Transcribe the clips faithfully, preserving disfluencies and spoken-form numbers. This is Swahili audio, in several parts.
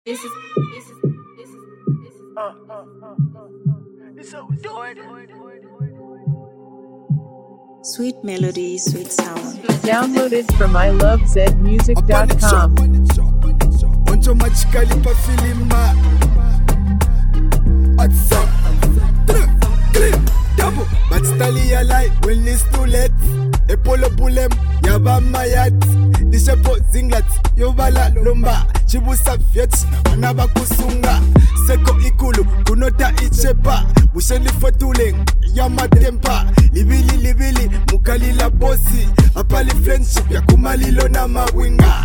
This is this is this is this is uh, uh, uh, uh, This is how we do it. Sweet melody, sweet sound. Download it from I love zed music dot com. Automatically pa filima. What's up? Double. But stali ya light when it's too late. Epolo bulem yaba mayat. Dishepo zinglat yovala lomba. Chibusa viet naba kusunga. Seko ikulu kunota ichepa. Busheni fotuleng yama tempa. Libili libili mukali la bosi. Apali friendship ya kumalilo na mawinga.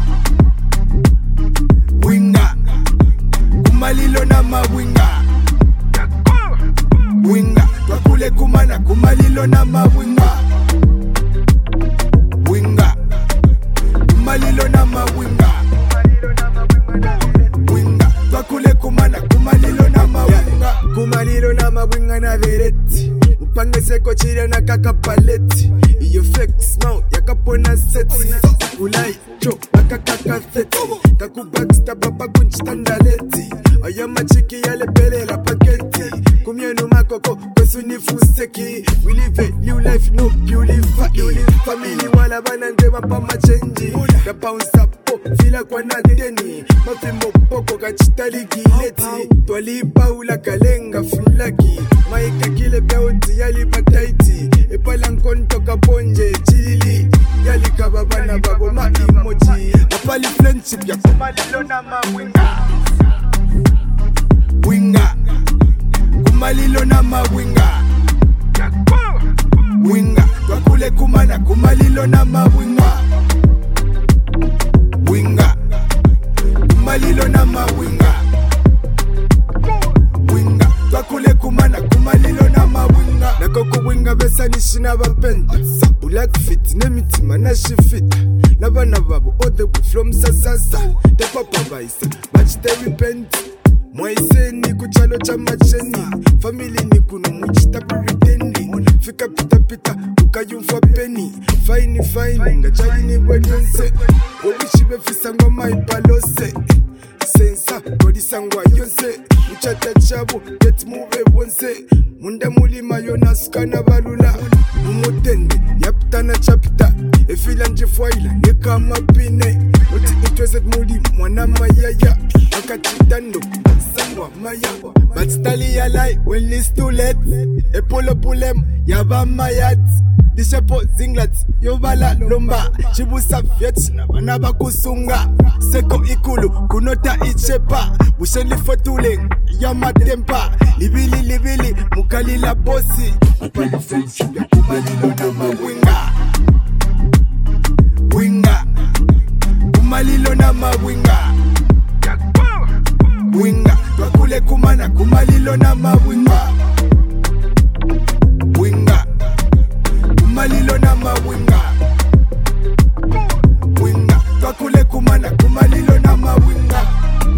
Winga kumalilo na mawinga. Winga wakule kumana kumalilo na mawinga. Winga kumalilo na mawinga. Winga wakule kumana kumalilo na mawinga. Kumalilo na mawinga na vereti. Upange seko chile na kaka paleti. Iyo flex now yakapona seti. Ulai cho makaka theti. Kaku backstab baba kunchitandaleti. Ayama chiki yale pele la paketi. Kumyenu makoko kwesu ni fuseki. We live a new life no purify. Family wala banande wapa machenji. Da bounce up po fila kwa na deni. Mafimbo poko kachitali gileti. Twalipa ula kalenga fulaki. Maika kile beauty yali bataiti. Epala nkonto kaponje chili. Yali kababana babo ma emoji. Apali friendship ya kumalilo na mawinga. Winga kumalilo na mawinga. Winga wakule kumana kumalilo na mawinga. Winga kumalilo na mawinga. Winga wakule kumana kumalilo na mawinga. Nakoko winga besa nishina bapenda. Black fit nemitima na shifita. Nabana babo all the way from sasasa. The papa baisa but they repent. Mwaise ni kuchalo cha macheni. Family ni kunu mwichita puritendi. Fika pita pita ukayumfa peni. Fine fine ngachali ni bwenyense. Wowishibe fisa ngoma ipalose. Sensa kodi sangwa yonse. Mchata chabu get move wonse. Munda mulima yona skana balula. Umotende yaptana chapita. Efila njifuaila neka mapine. Oti itwezet muli mwana mayaya. Akachitando sangwa maya. But stali ya lai when it's too late. Epolo bulem yaba mayat. Dishepo zinglat yovala lomba. Chibusa viet na banaba kusunga. Seko ikulu kunota ichepa. Busheni fotuleng yama tempa. Libili libili mukali la bosi. Apali friendship ya kumalilo na mawinga. Winga kumalilo na mawinga. Winga wakule kumana kumalilo na mawinga. Winga kumalilo na mawinga. Winga wakule kumana kumalilo na mawinga.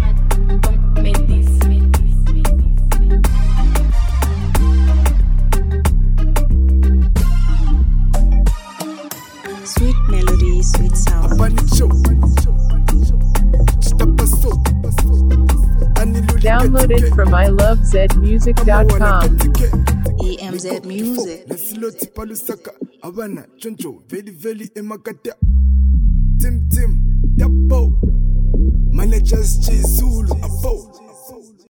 Sweet melody, sweet sound. Download it from I love zed music dot com. E M Z Music. Nasiloti palusaka abana choncho veli veli emakata. Tim tim yapo managers chizulu.